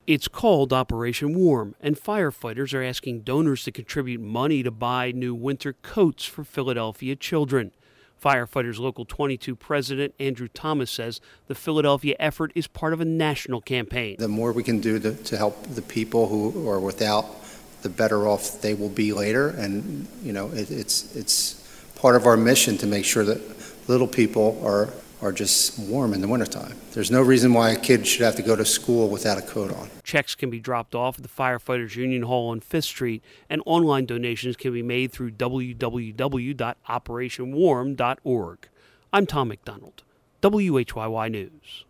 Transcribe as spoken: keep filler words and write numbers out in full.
It's called Operation Warm, and firefighters are asking donors to contribute money to buy new winter coats for Philadelphia children. Firefighters Local twenty-two President Andrew Thomas says the Philadelphia effort is part of a national campaign. The more we can do to, to help the people who are without, the better off they will be later. And, you know, it, it's it's part of our mission to make sure that little people are, are just warm in the wintertime. There's no reason why a kid should have to go to school without a coat on. Checks can be dropped off at the Firefighters Union Hall on Fifth Street, and online donations can be made through w w w dot operation warm dot org. I'm Tom McDonald, W H Y Y News.